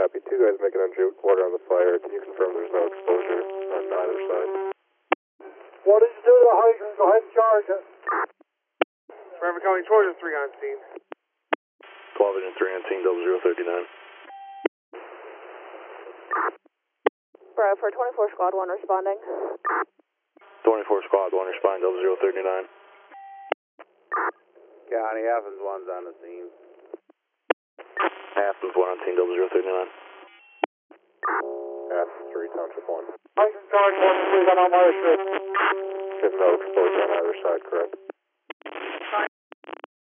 copy. 2 guys making on water on the fire. Can you confirm there's no exposure on either side? What did you do to the hydrant? Go ahead and charge it. Forever County Trojan 3 on scene. 12 Engine 3 on scene, 0039. Bravo for 24 Squad 1 responding. 24 Squad 1 responding, 0039. County Athens 1's on the scene. Athens 1 on scene, 0039. Athens 3, Township 1. Hydrant charge 1, please, on Elmira Street. There's no exposure on either side, correct?